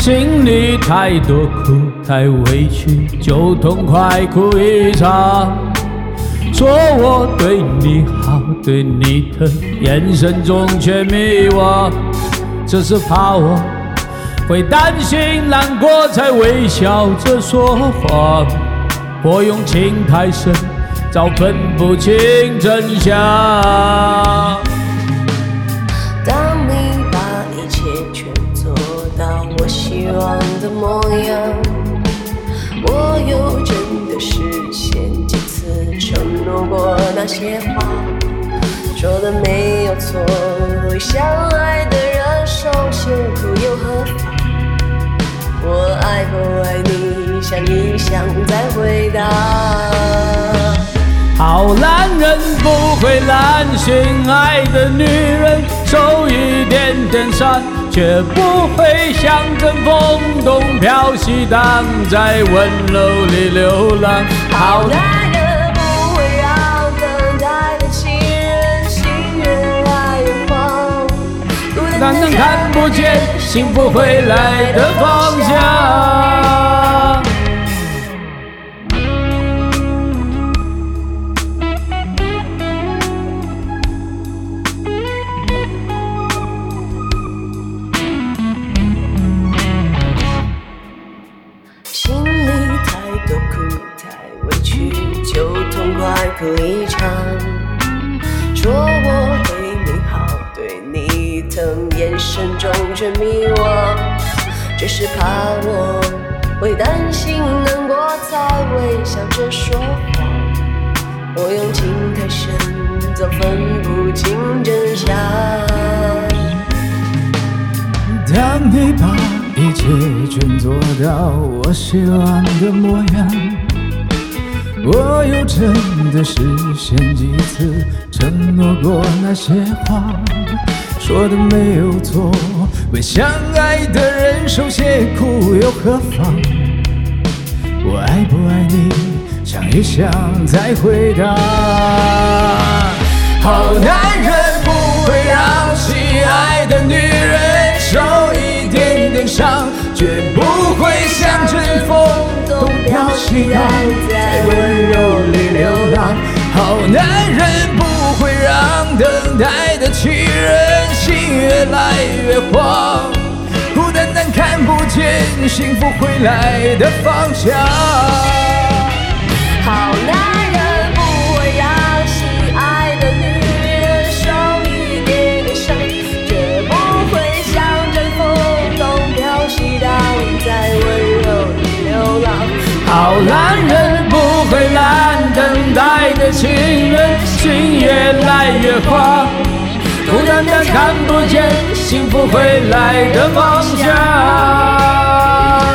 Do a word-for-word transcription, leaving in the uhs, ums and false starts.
心里太多苦，太委屈，就痛快哭一场。说我对你好，对你疼，眼神中却迷惘。只是怕我会担心难过，才微笑着说谎。我用情太深，早分不清真相。 当你把一切全做到我希望的模样，我又真的实现几次承诺过那些话，说的没有错，为相爱的人受些苦又何妨？我爱不爱你，想一想再回答。 好男人不会滥心，爱的女人受一点点伤，却不会像阵风东飘西荡，在温柔里流浪。 好男人不会让等待的情人心越来越慌， 但能看不见幸福回来的方向。 心里太多苦，太委屈，就痛快哭一场。说我对你好，对你疼，眼神中却迷惘。只是怕我会担心难过，才微笑着说谎。我用情太深，早分不清真相。 当你把一切全做到我希望的模样，我又真的实现几次承诺过那些话，说的没有错，为相爱的人受些苦又何妨？我爱不爱你，想一想再回答。好男人不会让心爱的女人受一点点伤，绝不会像阵风东飘西荡，在温柔里流浪。好男人不会让等待的情人心越来越慌，孤单单看不见幸福回来的方向。 好男人不会让心爱的女人受一点点伤，绝不会像阵风东飘西荡，在温柔里流浪。 好男人不会懒，等待的情人心越来越慌，孤单单看不见幸福回来的方向。